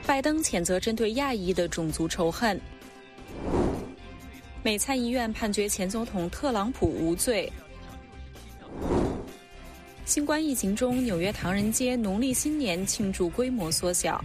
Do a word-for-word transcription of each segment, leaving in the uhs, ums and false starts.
拜登谴责针对亚裔的种族仇恨。美参议院判决前总统特朗普无罪。新冠疫情中，纽约唐人街农历新年庆祝规模缩小。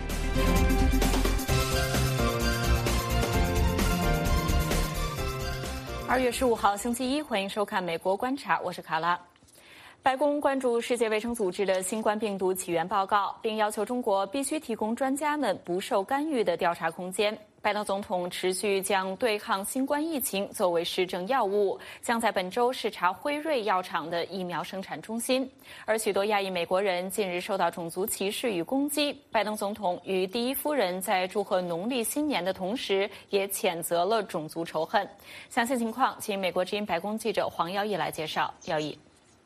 二月十五号，星期一，欢迎收看《美国观察》，我是卡拉。白宫关注世界卫生组织的新冠病毒起源报告，并要求中国必须提供专家们不受干预的调查空间。拜登总统持续将对抗新冠疫情作为施政要务，将在本周视察辉瑞药厂的疫苗生产中心。而许多亚裔美国人近日受到种族歧视与攻击，拜登总统与第一夫人在祝贺农历新年的同时，也谴责了种族仇恨。详细情况，请美国之音白宫记者黄耀义来介绍。耀义。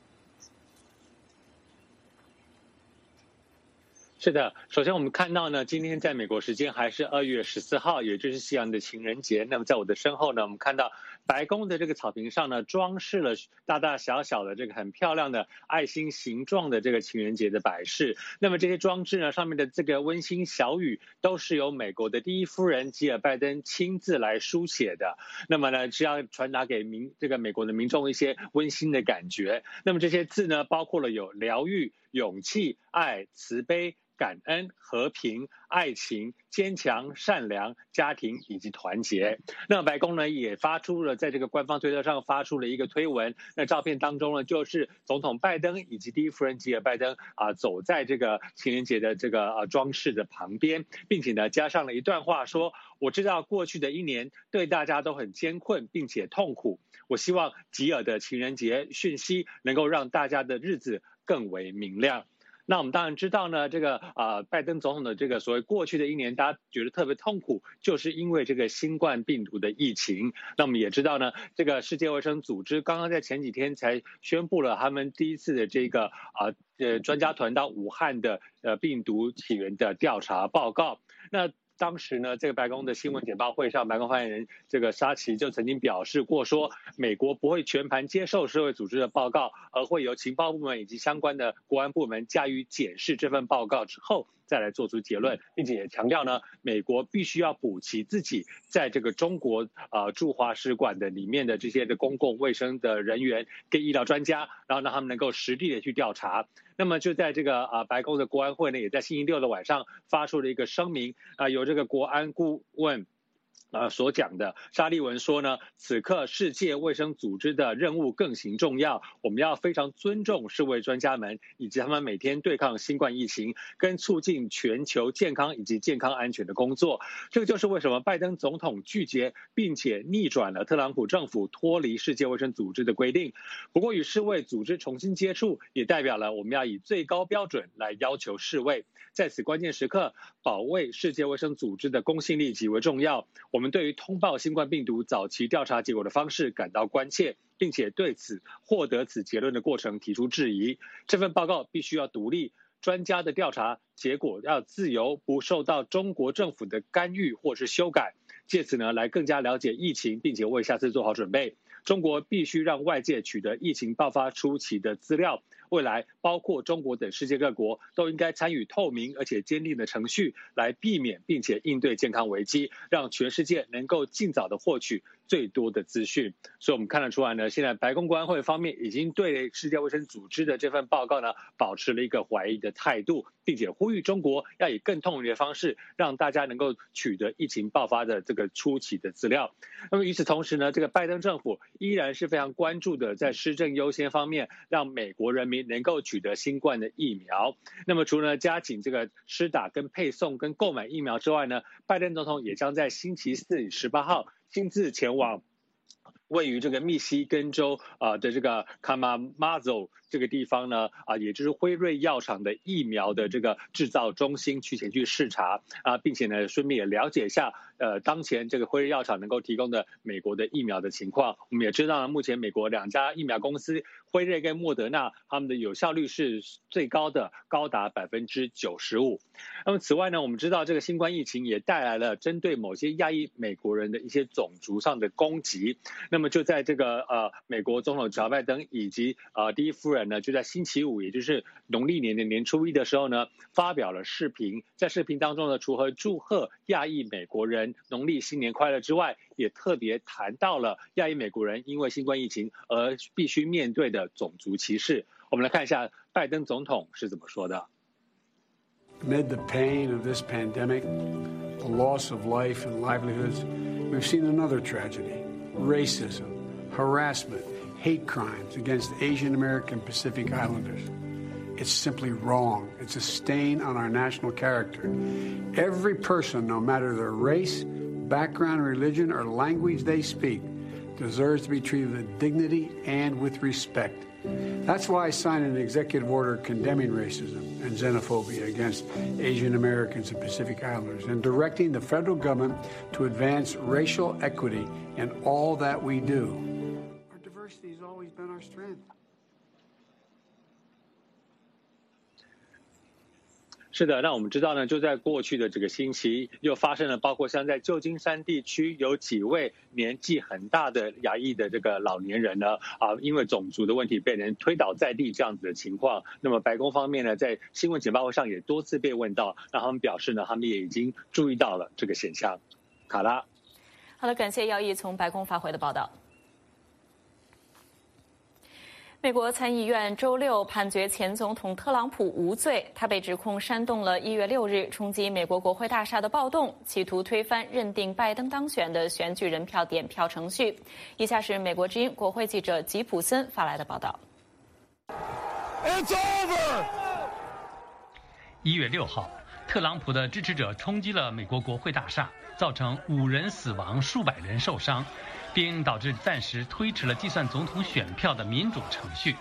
是的，首先我们看到呢，今天在美国时间还是二月十四号，也就是西洋的情人节。那么在我的身后呢，我们看到白宫的这个草坪上呢，装饰了大大小小的这个很漂亮的爱心形状的这个情人节的摆饰。那么这些装置呢，上面的这个温馨小语都是由美国的第一夫人吉尔拜登亲自来书写的。那么呢，是要传达给民这个美国的民众一些温馨的感觉。那么这些字呢，包括了有疗愈、勇气、爱、慈悲、感恩、和平、爱情、坚强、善良、家庭以及团结。那白宫呢也发出了在这个官方推特上发出了一个推文，那照片当中呢就是总统拜登以及第一夫人吉尔拜登啊走在这个情人节的这个啊装饰的旁边，并且呢加上了一段话说：我知道过去的一年对大家都很艰困并且痛苦，我希望吉尔的情人节讯息能够让大家的日子更为明亮。那我们当然知道呢，这个呃拜登总统的这个所谓过去的一年，大家觉得特别痛苦，就是因为这个新冠病毒的疫情。那我们也知道呢，这个世界卫生组织刚刚在前几天才宣布了他们第一次的这个啊呃专家团到武汉的呃病毒起源的调查报告。那当时呢，这个白宫的新闻简报会上，白宫发言人这个沙奇就曾经表示过说，美国不会全盘接受世卫组织的报告，而会由情报部门以及相关的国安部门加以检视这份报告之后再来做出结论，并且也强调呢，美国必须要补齐自己在这个中国呃驻华使馆的里面的这些的公共卫生的人员跟医疗专家，然后让他们能够实地的去调查。那么就在这个啊白宫的国安会呢，也在星期六的晚上发出了一个声明啊，由这个国安顾问呃，所讲的沙利文说呢，此刻世界卫生组织的任务更形重要，我们要非常尊重世卫专家们以及他们每天对抗新冠疫情跟促进全球健康以及健康安全的工作。这个就是为什么拜登总统拒绝并且逆转了特朗普政府脱离世界卫生组织的规定。不过与世卫组织重新接触，也代表了我们要以最高标准来要求世卫。在此关键时刻，保卫世界卫生组织的公信力极为重要。我们对于通报新冠病毒早期调查结果的方式感到关切，并且对此获得此结论的过程提出质疑。这份报告必须要独立，专家的调查结果要自由，不受到中国政府的干预或是修改，借此呢来更加了解疫情，并且为下次做好准备。中国必须让外界取得疫情爆发初期的资料，未来包括中国等世界各国都应该参与透明而且坚定的程序，来避免并且应对健康危机，让全世界能够尽早的获取最多的资讯。所以我们看得出来呢，现在白宫国安会方面已经对世界卫生组织的这份报告呢保持了一个怀疑的态度，并且呼吁中国要以更透明的方式让大家能够取得疫情爆发的这个初期的资料。那么与此同时呢，这个拜登政府依然是非常关注的在施政优先方面让美国人民能够取得新冠的疫苗。那么除了加紧这个施打跟配送跟购买疫苗之外呢，拜登总统也将在星期四十八号亲自前往位于这个密西根州啊的这个 Kalamazoo 这个地方呢啊，也就是辉瑞药厂的疫苗的这个制造中心去前去视察啊，并且呢顺便也了解一下呃当前这个辉瑞药厂能够提供的美国的疫苗的情况。我们也知道呢，目前美国两家疫苗公司辉瑞跟莫德纳他们的有效率是最高的，高达百分之九十五。那么此外呢，我们知道这个新冠疫情也带来了针对某些亚裔美国人的一些种族上的攻击。那么么就在这个呃美国总统乔拜登以及呃第一夫人呢，就在星期五，也就是农历年的年初一的时候呢，发表了视频。在视频当中呢，除了祝贺亚裔美国人农历新年快乐之外，也特别谈到了亚裔美国人因为新冠疫情而必须面对的种族歧视。我们来看一下拜登总统是怎么说的。 Amid the pain of this pandemic, the loss of life and livelihoods, we've seen another tragedy: racism, harassment, hate crimes against Asian American Pacific Islanders. It's simply wrong. It's a stain on our national character. Every person, no matter their race, background, religion, or language they speak, deserves to be treated with dignity and with respect. That's why I signed an executive order condemning racism and xenophobia against Asian Americans and Pacific Islanders and directing the federal government to advance racial equity in all that we do. Our diversity has always been our strength. 是的，那我们知道呢，就在过去的这个星期，又发生了包括像在旧金山地区有几位年纪很大的亚裔的这个老年人呢，啊，因为种族的问题被人推倒在地这样子的情况。那么白宫方面呢，在新闻简报会上也多次被问到，那他们表示呢，他们也已经注意到了这个现象。卡拉， 好的，感谢姚毅从白宫发回的报道。美国参议院周六判决前总统特朗普无罪，他被指控煽动了一月六日冲击美国国会大厦的暴动，企图推翻认定拜登当选的选举人票点票程序。以下是美国之音国会记者吉普森发来的报道。 It's over! 一月六号，特朗普的支持者冲击了美国国会大厦，造成五人死亡、数百人受伤，并导致暂时推迟了计算总统选票的民主程序。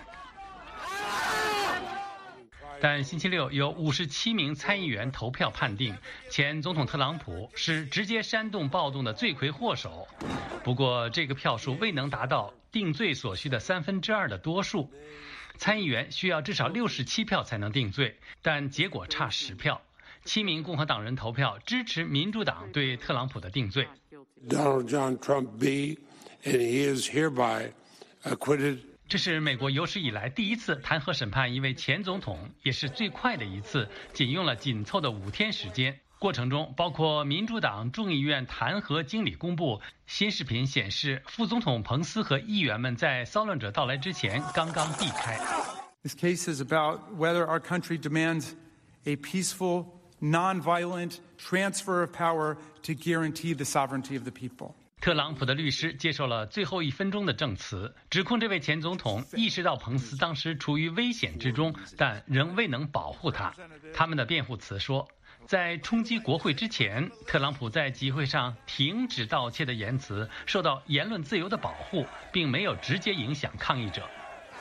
但星期六有五十七名参议员投票判定，前总统特朗普是直接煽动暴动的罪魁祸首。不过，这个票数未能达到定罪所需的三分之二的多数。参议员需要至少六十七票才能定罪，但结果差十票。七名共和党人投票支持民主党对特朗普的定罪。 Donald John Trump be, and he is hereby acquitted. 这是美国有史以来第一次弹劾审判一位前总统，也是最快的一次，仅用了紧凑的五天时间。过程中，包括民主党众议院弹劾经理公布新视频显示，副总统彭斯和议员们在骚乱者到来之前刚刚避开。 This case is about whether our country demands a peaceful, non-violent transfer of power to guarantee the sovereignty of the people. 特朗普的律师接受了最后一分钟的证词，指控这位前总统意识到彭斯当时处于危险之中，但仍未能保护他。他们的辩护词说，在冲击国会之前，特朗普在集会上停止盗窃的言辞受到言论自由的保护，并没有直接影响抗议者。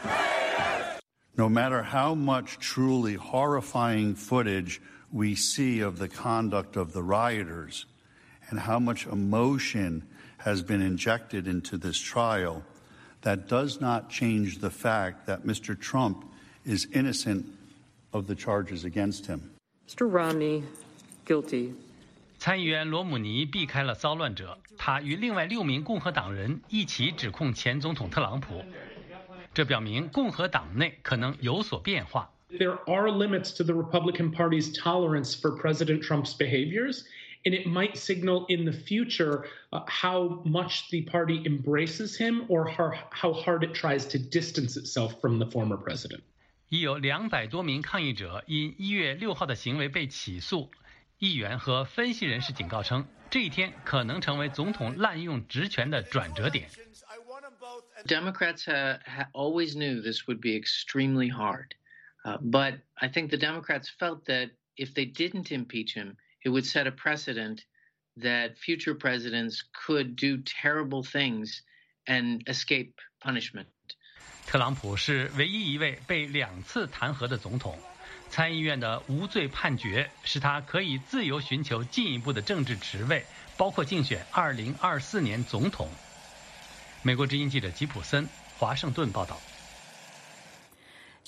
No matter how much truly horrifying footage we see of the conduct of the rioters and how much emotion has been injected into this trial, that does not change the fact that Mister Trump is innocent of the charges against him. Mister Romney, guilty. 参议员罗姆尼避开了骚乱者，他与另外六名共和党人一起指控前总统特朗普。这表明共和党内可能有所变化。 There are limits to the Republican Party's tolerance for President Trump's behaviors, and it might signal in the future uh, how much the party embraces him or how, how hard it tries to distance itself from the former president. 已有两百多名抗议者因一月六号的行为被起诉。议员和分析人士警告称，这一天可能成为总统滥用职权的转折点。 Democrats uh, ha- always knew this would be extremely hard, uh, but I think the Democrats felt that if they didn't impeach him, it would set a precedent that future presidents could do terrible things and escape punishment. 特朗普是唯一一位被两次弹劾的总统，参议院的无罪判决使他可以自由寻求进一步的政治职位，包括竞选二零二四年总统。美国之音记者吉普森，华盛顿报道。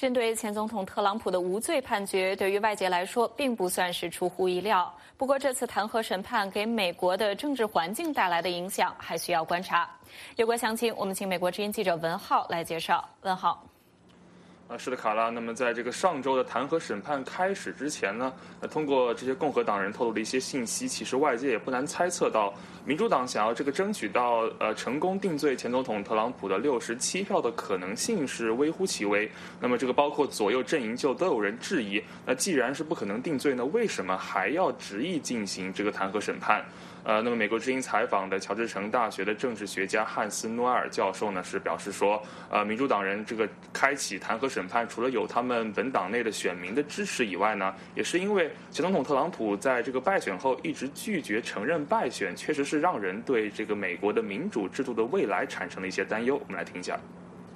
针对前总统特朗普的无罪判决，对于外界来说并不算是出乎意料。不过，这次弹劾审判给美国的政治环境带来的影响还需要观察。有关详情，我们请美国之音记者文浩来介绍。文浩。 啊，是的，卡拉。那么，在这个上周的弹劾审判开始之前呢，呃，通过这些共和党人透露的一些信息，其实外界也不难猜测到，民主党想要这个争取到呃成功定罪前总统特朗普的六十七票的可能性是微乎其微。那么，这个包括左右阵营就都有人质疑，那既然是不可能定罪呢，为什么还要执意进行这个弹劾审判？呃，那么美国之音采访的乔治城大学的政治学家汉斯·诺埃尔教授呢，是表示说，呃，民主党人这个开启弹劾审判，除了有他们本党内的选民的支持以外呢，也是因为前总统特朗普在这个败选后一直拒绝承认败选，确实是让人对这个美国的民主制度的未来产生了一些担忧。我们来听一下。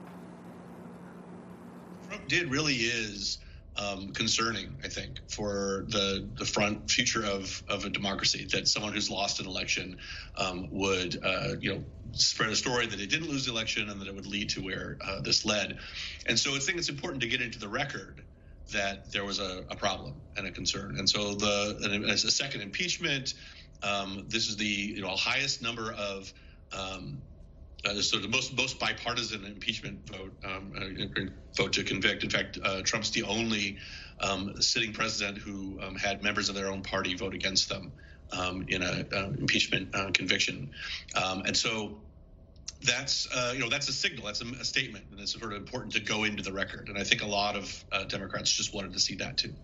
Trump did really is Um, concerning, I think, for the the front future of of a democracy. That someone who's lost an election um, would, uh, you know, spread a story that they didn't lose the election and that it would lead to where uh, this led. And so I think it's important to get into the record that there was a, a problem and a concern. And so the and as a second impeachment, um, this is the you know highest number of um, Uh, so the most most bipartisan impeachment vote um, uh, vote to convict. In fact, uh, Trump's the only um, sitting president who um, had members of their own party vote against them um, in a uh, impeachment uh, conviction. Um, and so that's uh, you know that's a signal, that's a, a statement, and it's sort of important to go into the record. And I think a lot of uh, Democrats just wanted to see that too.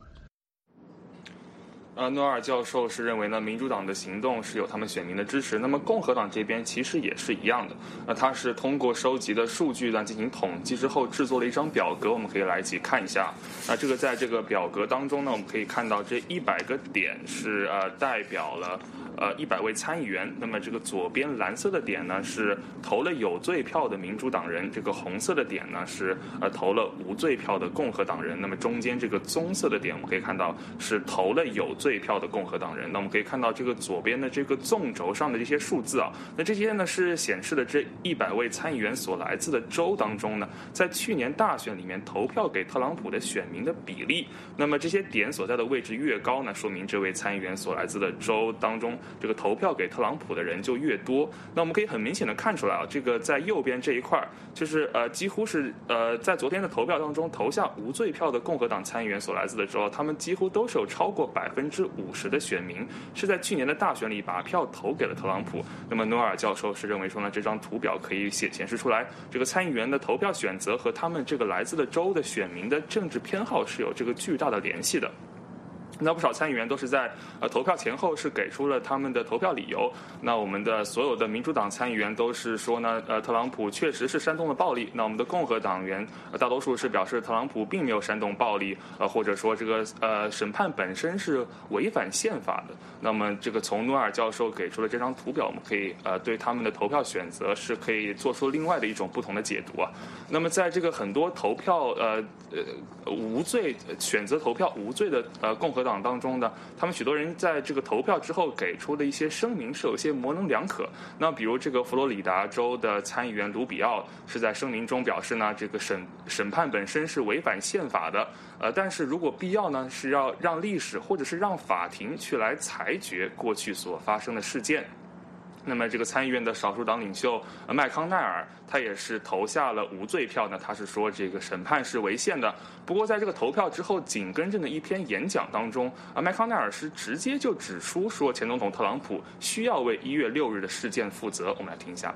呃，诺尔教授是认为呢，民主党的行动是有他们选民的支持。那么共和党这边其实也是一样的。那他是通过收集的数据呢进行统计之后，制作了一张表格，我们可以来一起看一下。那这个在这个表格当中呢，我们可以看到这一百个点是呃代表了呃一百位参议员。那么这个左边蓝色的点呢是投了有罪票的民主党人，这个红色的点呢是呃投了无罪票的共和党人。那么中间这个棕色的点，我们可以看到是投了有罪票的共和党人。那我们可以看到这个左边的这个纵轴上的这些数字啊，那这些呢是显示的这一百位参议员所来自的州当中呢，在去年大选里面投票给特朗普的选民的比例。那么这些点所在的位置越高呢，说明这位参议员所来自的州当中，这个投票给特朗普的人就越多。那我们可以很明显的看出来啊，这个在右边这一块，就是呃几乎是呃在昨天的投票当中投下无罪票的共和党参议员所来自的州，他们几乎都是有超过百分之五十的选民是在去年的大选里把票投给了特朗普。那么诺尔教授是认为说呢，这张图表可以显显示出来，这个参议员的投票选择和他们这个来自的州的选民的政治偏好是有这个巨大的联系的。那不少参议员都是在呃投票前后是给出了他们的投票理由。那我们的所有的民主党参议员都是说呢，呃，特朗普确实是煽动了暴力。那我们的共和党员、呃、大多数是表示特朗普并没有煽动暴力，呃，或者说这个呃审判本身是违反宪法的。那么这个从诺尔教授给出的这张图表，我们可以呃对他们的投票选择是可以做出另外的一种不同的解读啊。那么在这个很多投票呃呃无罪选择投票无罪的呃共和党当中呢，他们许多人在这个投票之后给出的一些声明是有些模棱两可。那比如这个佛罗里达州的参议员卢比奥是在声明中表示呢，这个审审判本身是违反宪法的，呃，但是如果必要呢，是要让历史或者是让法庭去来裁决过去所发生的事件。那么这个参议院的少数党领袖麦康奈尔，他也是投下了无罪票呢。他是说这个审判是违宪的。不过在这个投票之后紧跟着的一篇演讲当中，麦康奈尔是直接就指出说，前总统特朗普需要为一月六日的事件负责。我们来听一下。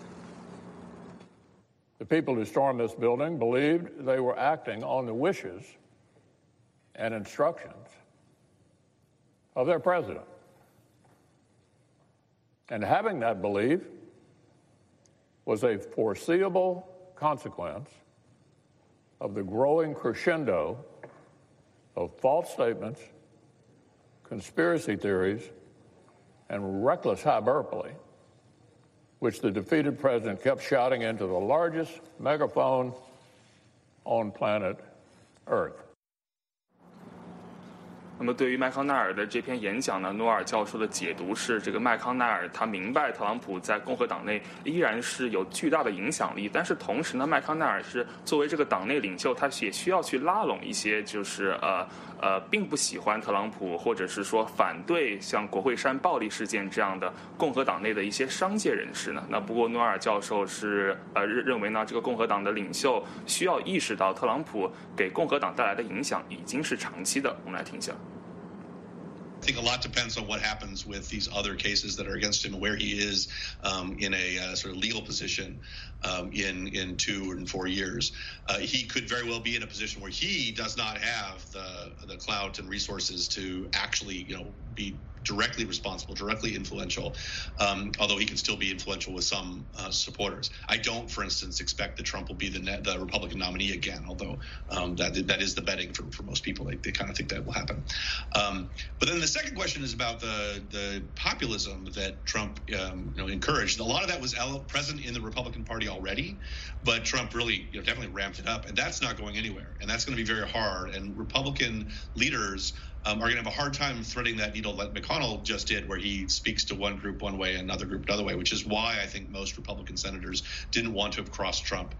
The people who stormed this building believed they were acting on the wishes and instructions of their president. And having that belief was a foreseeable consequence of the growing crescendo of false statements, conspiracy theories, and reckless hyperbole, which the defeated president kept shouting into the largest megaphone on planet Earth. 那么对于麦康奈尔的这篇演讲呢，诺尔教授的解读是，这个麦康奈尔他明白特朗普在共和党内依然是有巨大的影响力，但是同时呢，麦康奈尔是作为这个党内领袖，他也需要去拉拢一些就是呃呃并不喜欢特朗普或者是说反对像国会山暴力事件这样的共和党内的一些商界人士呢。那不过诺尔教授是呃认为呢，这个共和党的领袖需要意识到特朗普给共和党带来的影响已经是长期的。我们来听一下。 I think a lot depends on what happens with these other cases that are against him, where he is um, in a uh, sort of legal position um, in in two and four years. Uh, he could very well be in a position where he does not have the the clout and resources to actually, you know, be directly responsible, directly influential, um, although he can still be influential with some uh, supporters. I don't, for instance, expect that Trump will be the, the Republican nominee again, although um, that that is the betting for, for most people. They, they kind of think that will happen. Um, but then the second question is about the, the populism that Trump um, you know, encouraged. A lot of that was present in the Republican Party already, but Trump really you know, definitely ramped it up, and that's not going anywhere, and that's going to be very hard. And Republican leaders Um, are going to have a hard time threading that needle like McConnell just did, where he speaks to one group one way and another group another way, which is why I think most Republican senators didn't want to have crossed Trump.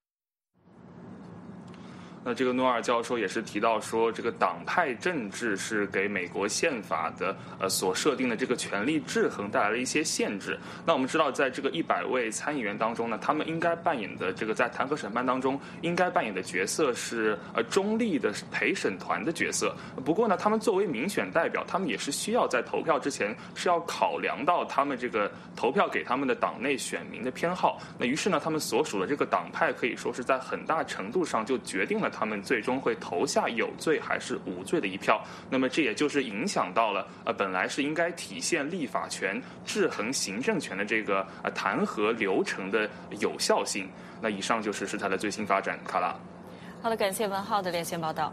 那这个诺尔教授也是提到说，这个党派政治是给美国宪法的呃所设定的这个权力制衡带来了一些限制。那我们知道，在这个一百位参议员当中呢，他们应该扮演的这个在弹劾审判当中应该扮演的角色是呃中立的陪审团的角色。不过呢，他们作为民选代表，他们也是需要在投票之前是要考量到他们这个投票给他们的党内选民的偏好。那于是呢，他们所属的这个党派可以说是在很大程度上就决定了他们最终会投下有罪还是无罪的一票。那么这也就是影响到了呃本来是应该体现立法权制衡行政权的这个呃弹劾流程的有效性。那以上就是事态的最新发展。卡拉。 好的，感谢文浩的连线报道。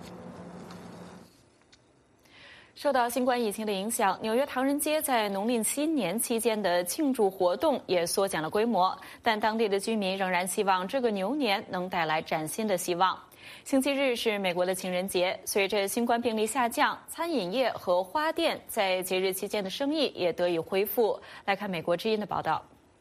受到新冠疫情的影响，纽约唐人街在农历新年期间的庆祝活动也缩减了规模，但当地的居民仍然希望这个牛年能带来崭新的希望。星期日是美国的情人节，随着新冠病例下降，餐饮业和花店在节日期间的生意也得以恢复。来看美国之音的报道。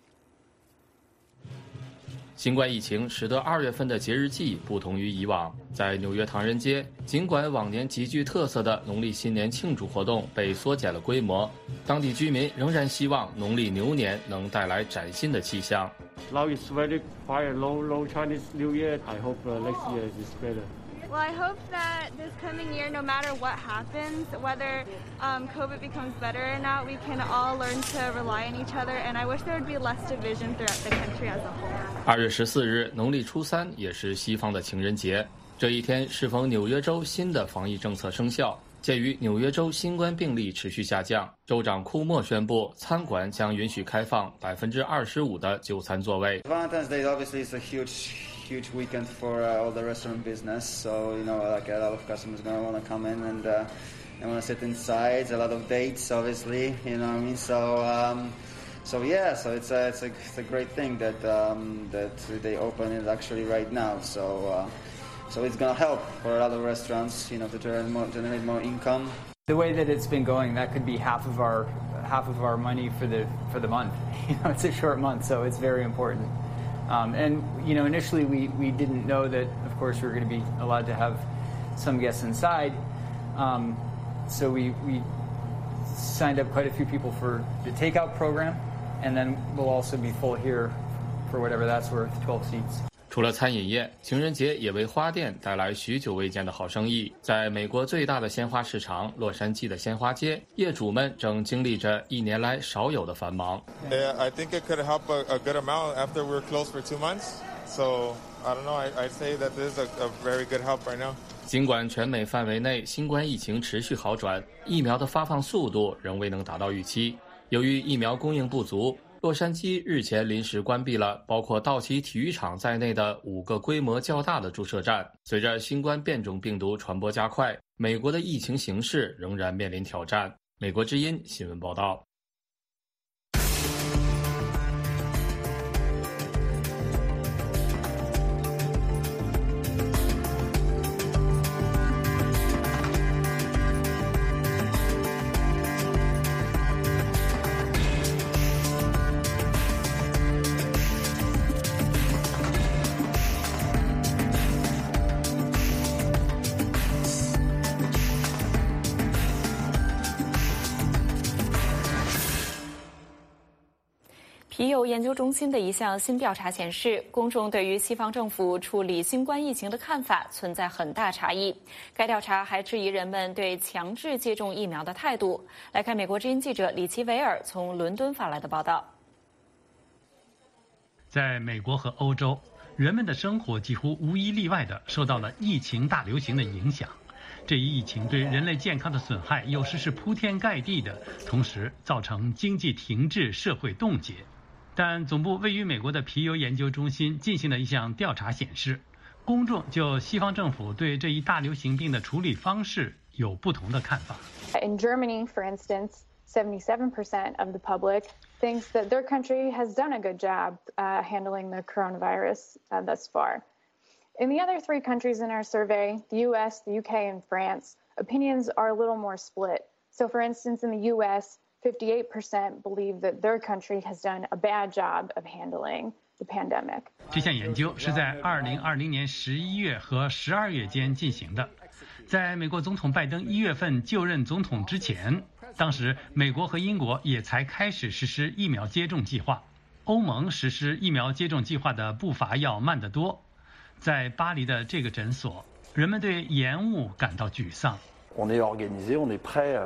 新冠疫情使得二月份的节日季不同于以往，在纽约唐人街，尽管往年极具特色的农历新年庆祝活动被缩减了规模，当地居民仍然希望农历牛年能带来崭新的气象。 Now it's very quiet, long, long Chinese New Year. I hope uh, next year is better. Well, I hope that this coming year, no matter what happens, whether um, COVID becomes better or not, we can all learn to rely on each other. And I wish there would be less division throughout the country as a whole. 二月十四日，农历初三也是西方的情人节。这一天适逢纽约州新的防疫政策生效。鉴于纽约州新冠病例持续下降，州长库莫宣布，餐馆将允许开放百分之二十五的就餐座位。 Valentine's Day obviously is a huge, huge weekend for uh, all the restaurant business. So you know, like a lot of customers gonna want to come in and uh, they want to sit inside. A lot of dates, obviously. You know what I mean? So. Um, So yeah, so it's a, it's a, it's a great thing that um, that they open it actually right now. So uh, so it's gonna help for a lot of restaurants, you know, to generate more, generate more income. The way that it's been going, that could be half of our half of our money for the for the month. You know, it's a short month, so it's very important. Um, and you know, initially we, we didn't know that, of course, we were going to be allowed to have some guests inside. Um, so we we signed up quite a few people for the takeout program. And then we'll also be full here for whatever that's worth, twelve seats. 除了餐饮业，情人节也为花店带来许久未见的好生意。在美国最大的鲜花市场洛杉矶的鲜花街，业主们正经历着一年来少有的繁忙。 Yeah, I think it could help a, a good amount after we're closed for two months. So I don't know. I, I'd say that this is a, a very good help right now. 尽管全美范围内新冠疫情持续好转，疫苗的发放速度仍未能达到预期。由于疫苗供应不足，洛杉矶日前临时关闭了包括道奇体育场在内的五个规模较大的注射站。随着新冠变种病毒传播加快，美国的疫情形势仍然面临挑战。美国之音新闻报道。 皮尤研究中心的一项新调查显示，公众对于西方政府处理新冠疫情的看法存在很大差异。该调查还质疑人们对强制接种疫苗的态度。来看美国之音记者李奇维尔从伦敦发来的报道。 在美国和欧洲，人们的生活几乎无一例外地受到了疫情大流行的影响。这一疫情对人类健康的损害有时是铺天盖地的，同时造成经济停滞、社会冻结。但总部位于美国的皮尤研究中心进行的一项调查显示，公众就西方政府对这一大流行病的处理方式有不同的看法。 In Germany, for instance, seventy-seven percent of the public thinks that their country has done a good job uh, handling the coronavirus uh, thus far. In the other three countries in our survey, the U S, the U K, and France, opinions are a little more split. So, for instance, in the U S, fifty-eight percent believe that their country has done a bad job of handling the pandemic. 这项研究是在二零二零年十一月和十二月间进行的。在美国总统拜登一月份就任总统之前，当时美国和英国也才开始实施疫苗接种计划。欧盟实施疫苗接种计划的步伐要慢得多。在巴黎的这个诊所，人们对延误感到沮丧。 On est organisé, on est prêt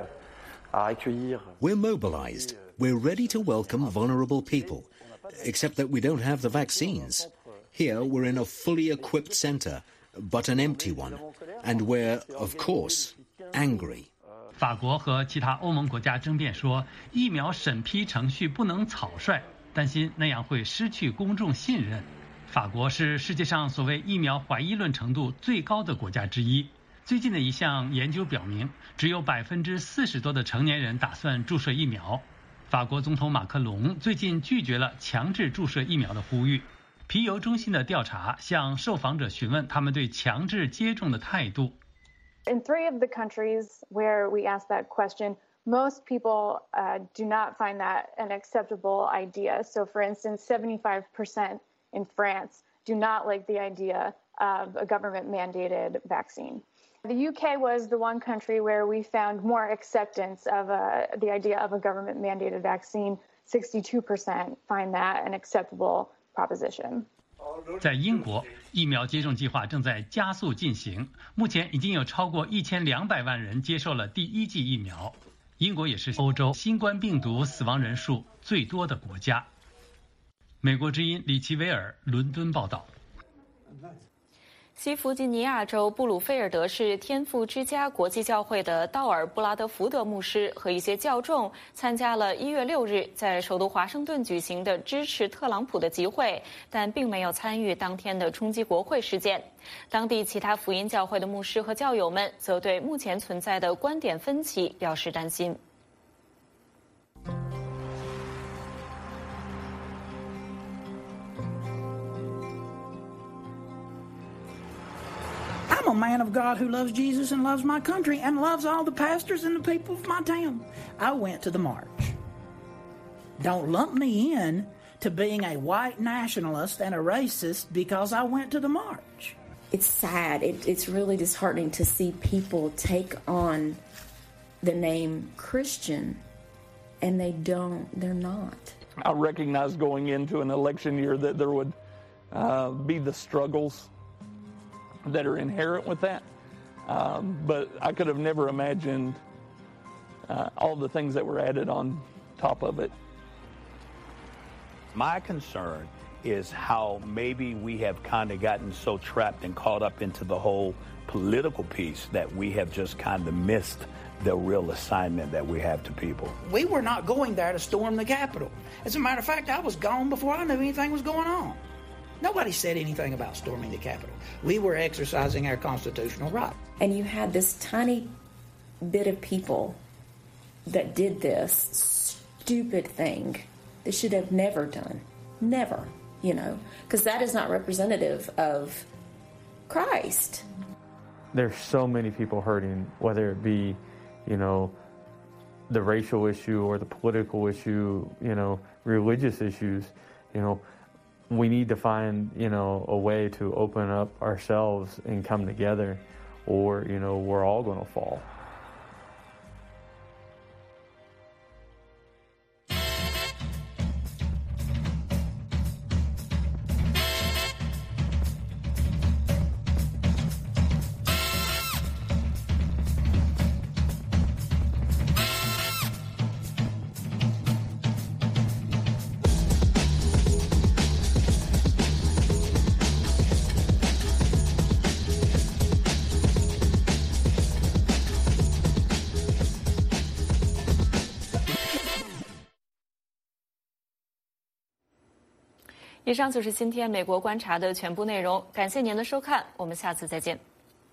à accueillir. We're mobilized. We're ready to welcome vulnerable people, except that we don't have the vaccines. Here we're in a fully equipped center, but an empty one, and we're, of course, angry. 法国和其他欧盟国家争辩说，疫苗审批程序不能草率，担心那样会失去公众信任。法国是世界上所谓疫苗怀疑论程度最高的国家之一。最近的一项研究表明，只有百分之四十多的成年人打算注射疫苗。法国总统马克龙最近拒绝了强制注射疫苗的呼吁。皮尤中心的调查向受访者询问他们对强制接种的态度。 In three of the countries where we asked that question, most people uh, do not find that an acceptable idea. So, for instance, seventy-five percent in France do not like the idea of a government-mandated vaccine. The U K was the one country where we found more acceptance of a, the idea of a government-mandated vaccine. sixty-two percent find that an acceptable proposition. 在英国，疫苗接种计划正在加速进行，目前已经有超过一千两百万人接受了第一剂疫苗。英国也是欧洲新冠病毒死亡人数最多的国家。美国之音李奇维尔伦敦报道。 西弗吉尼亚州布鲁菲尔德市天父之家国际教会的道尔布拉德福德牧师和一些教众参加了一月六日在首都华盛顿举行的支持特朗普的集会，但并没有参与当天的冲击国会事件。当地其他福音教会的牧师和教友们则对目前存在的观点分歧表示担心。 I'm a man of God who loves Jesus and loves my country and loves all the pastors and the people of my town. I went to the march. Don't lump me in to being a white nationalist and a racist because I went to the march. It's sad. It, it's really disheartening to see people take on the name Christian and they don't, they're not. I recognize going into an election year that there would uh, be the struggles that are inherent with that. Um, but I could have never imagined uh, all the things that were added on top of it. My concern is how maybe we have kind of gotten so trapped and caught up into the whole political piece that we have just kind of missed the real assignment that we have to people. We were not going there to storm the Capitol. As a matter of fact, I was gone before I knew anything was going on. Nobody said anything about storming the Capitol. We were exercising our constitutional right. And you had this tiny bit of people that did this stupid thing they should have never done. Never, you know, because that is not representative of Christ. There's so many people hurting, whether it be, you know, the racial issue or the political issue, you know, religious issues, you know. We need to find, you know, a way to open up ourselves and come together, or, you know, we're all going to fall. 以上就是今天美国观察的全部内容，感谢您的收看，我们下次再见。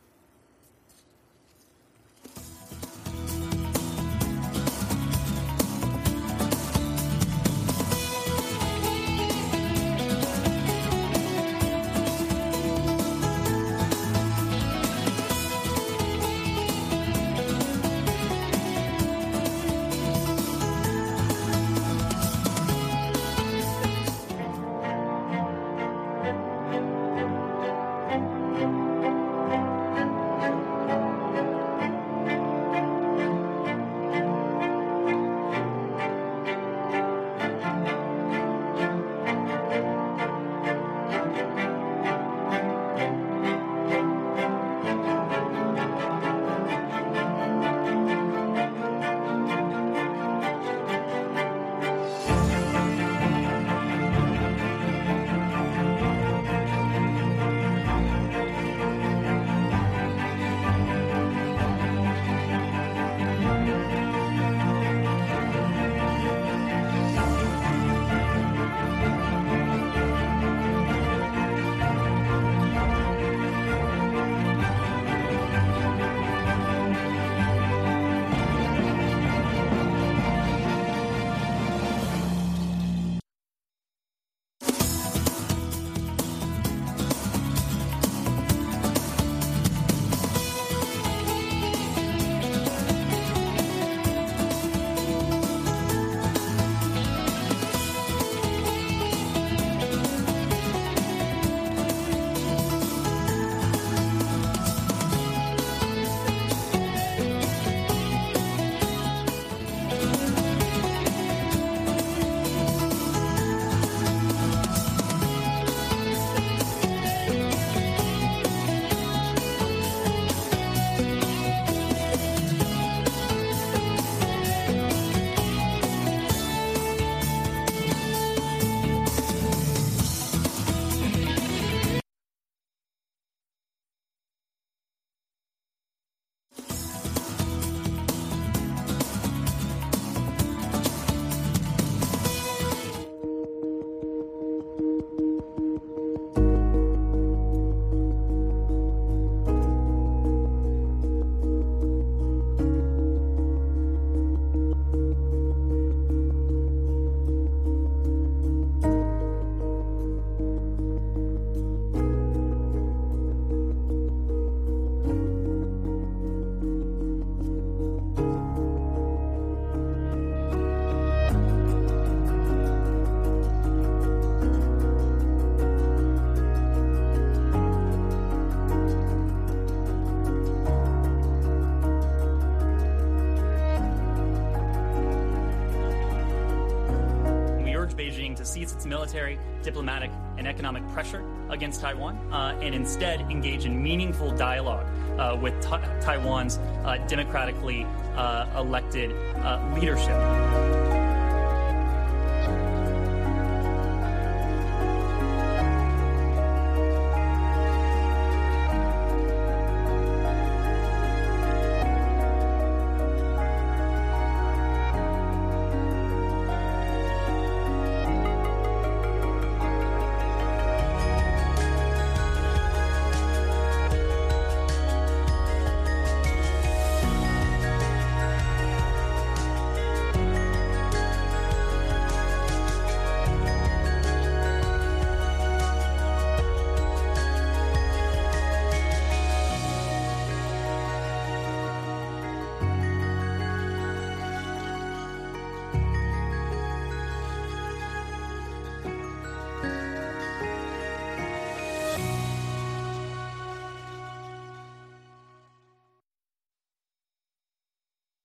cease its military, diplomatic, and economic pressure against Taiwan, uh, and instead engage in meaningful dialogue uh, with ta Taiwan's uh, democratically uh, elected uh, leadership.